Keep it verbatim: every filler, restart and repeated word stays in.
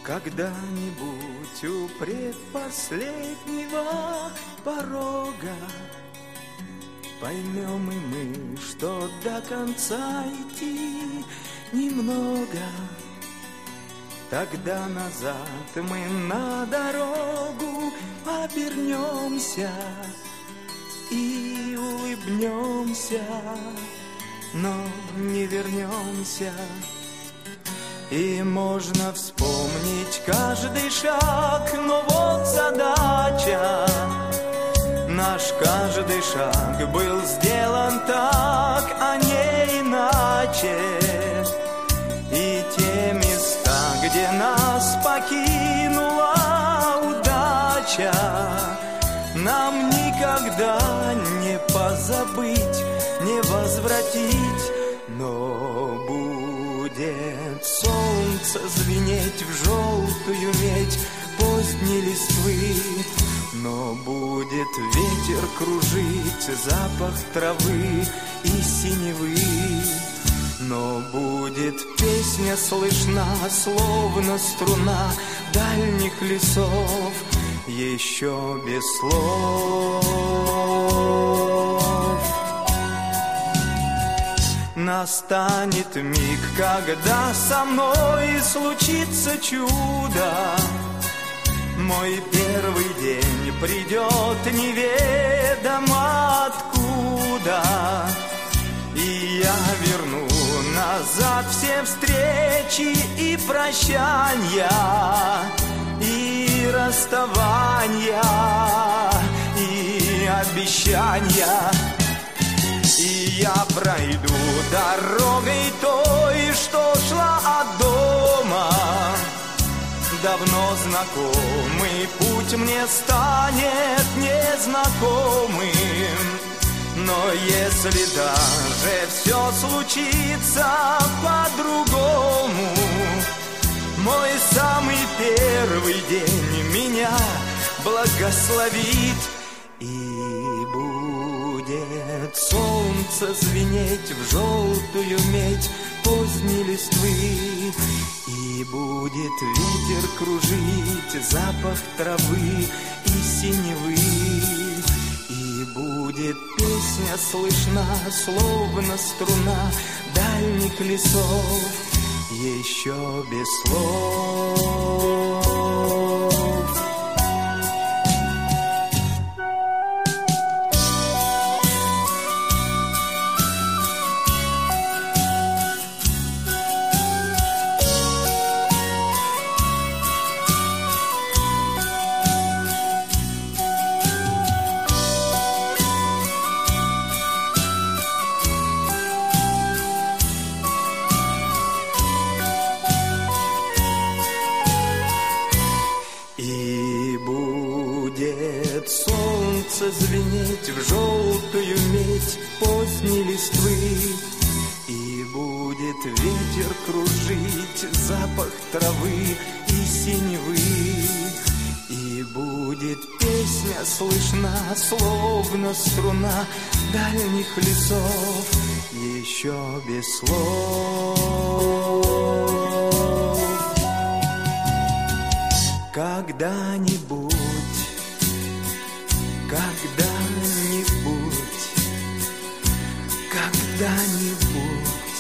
Когда-нибудь у предпоследнего порога поймем и мы, что до конца идти немного. Тогда назад мы на дорогу обернемся и улыбнемся, но не вернемся. И можно вспомнить каждый шаг, но вот задача. Наш каждый шаг был сделан так, а не иначе. И те места, где нас покинула удача, нам никогда не позабыть, не возвратить. Но будет солнце звенеть в желтую медь поздней листвы, но будет ветер кружить запах травы и синевы, но будет песня слышна, словно струна дальних лесов, еще без слов. Настанет миг, когда со мной случится чудо. Мой первый день придет неведомо откуда, и я верну назад все встречи и прощания, и расставания, и обещания. И я пройду дорогой той, что шла от дома. Давно знакомый путь мне станет незнакомым. Но если даже все случится по-другому, мой самый первый день меня благословит. И будет солнце звенеть в желтую медь поздней листвы, и будет ветер кружить запах травы и синевы, и будет песня слышна, словно струна дальних лесов, еще без слов. Звенеть в желтую медь поздней листвы, и будет ветер кружить запах травы и синевы, и будет песня слышна, словно струна дальних лесов, еще без слов. Когда-нибудь, когда-нибудь, когда-нибудь